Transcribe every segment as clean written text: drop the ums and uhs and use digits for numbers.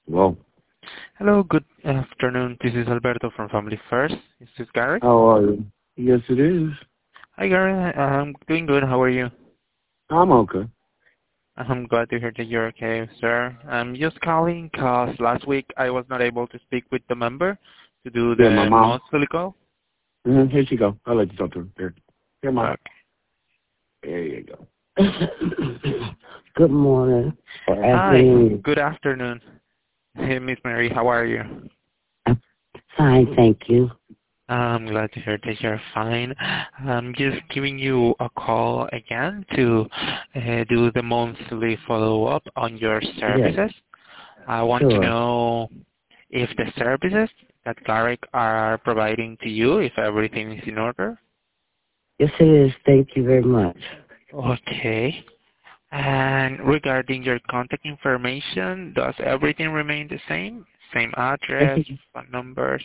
Well, Hello, good afternoon. This is Alberto from Family First. Is this Gary? how are you? Yes, it is. Hi, Gary. I'm doing good. How are you? I'm okay. I'm glad to hear that you're okay, sir. I'm just calling because last week I was not able to speak with the member to do Yeah, my the mom. monthly call. Here she go. I'll let you talk to her. Here, mom. Okay. There you go. Good morning or Hi. afternoon. Good afternoon. Hey, Miss Mary. How are you? Fine, thank you. I'm glad to hear that you're fine. I'm just giving you a call again to do the monthly follow-up on your Yes, services. I want to sure. know if the services that Garrick are providing to you, if everything is in order. Yes, it is. Thank you very much. Okay. And regarding your contact information, does everything remain the same? Same Yes, address, phone numbers?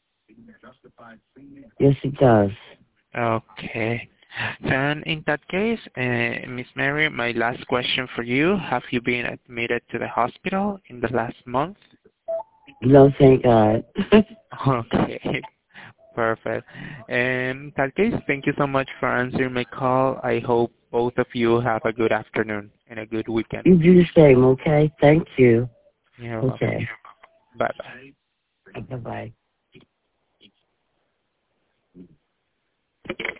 yes, it does. Okay. Then in that case, Miss Mary, my last question for you, have you been admitted to the hospital in the last month? No, thank God. Okay. Perfect. In that case, thank you so much for answering my call. I hope both of you have a good afternoon and a good weekend. You do the same, okay? Thank you. You're welcome. Okay. Bye-bye. Bye-bye.